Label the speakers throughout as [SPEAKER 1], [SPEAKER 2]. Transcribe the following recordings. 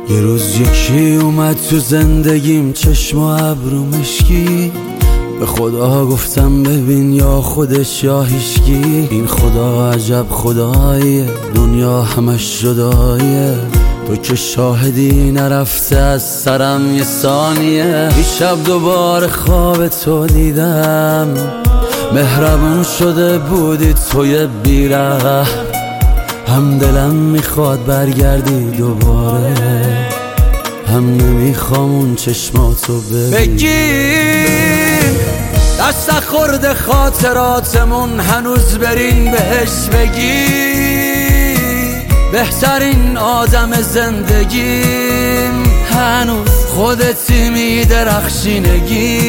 [SPEAKER 1] یه روز یکی اومد تو زندگیم، چشم و ابرو مشکی. به خدا گفتم ببین یا خودش یا هیچکی. این خدا عجب خداییه، دنیا همش جداییه. تو که شاهدی نرفته از سرم یه ثانیه. دیشب دوباره خواب تو دیدم، مهربون شده بودی توی بیره. هم دلم میخواد برگردی دوباره، هم نمیخوام اون چشماتو بگیر. دست خورده خاطراتمون، هنوز بریم بهش بگی. بهترین آدم زندگیم، هنوز خودتی میدرخشینگی.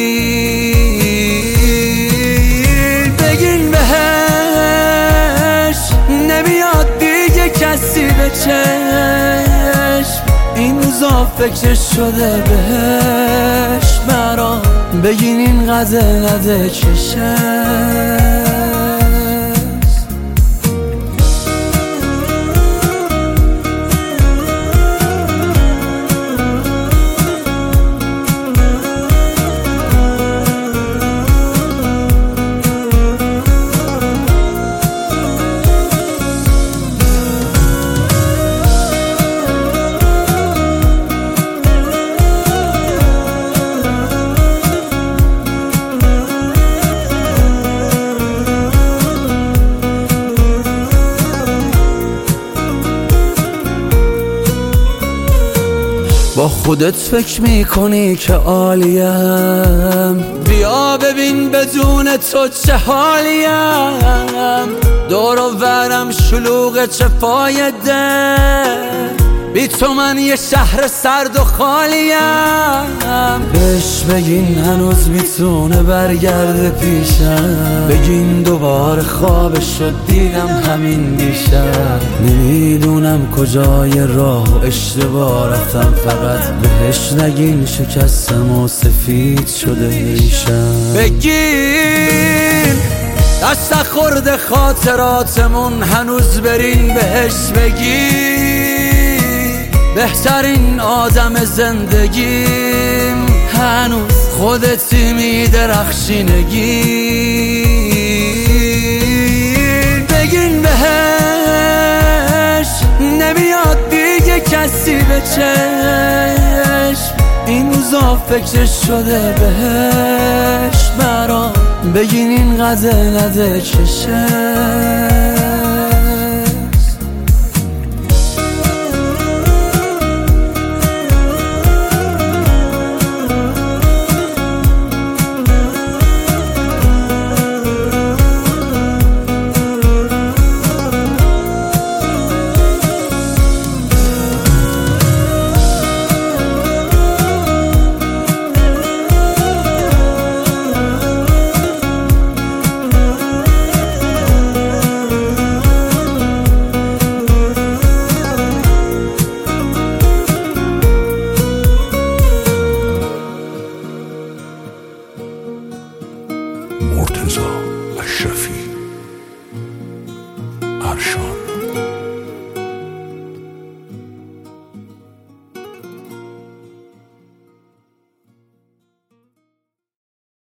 [SPEAKER 1] بگین بهش نمیاد دیگه کسی به چشم. این روزا فکرش شده بهش برام. بگین این قدر کشه. با خودت فکر میکنی که عالیم، بیا ببین بدون تو چه حالیم. دور و برم شلوغ چه فایده، بی تو من یه شهر سرد و خالیم. بهش بگین هنوز میتونه برگرده پیشم. بگین دوباره خوابشو دیدم همین دیشب. نمیدونم کجای راه و اشتباه رفتم، فقط بهش نگین شکستم و سفید شده ریشم. بگین دست خورده خاطراتمون، هنوز برین بهش بگی. بهترین آدم زندگیم، هنوز خودتی میدرخشینگی. بگین بهش نمیاد دیگه کسی به چشم. این روزا فکرش شده بهش برام. بگین این قدر کشه.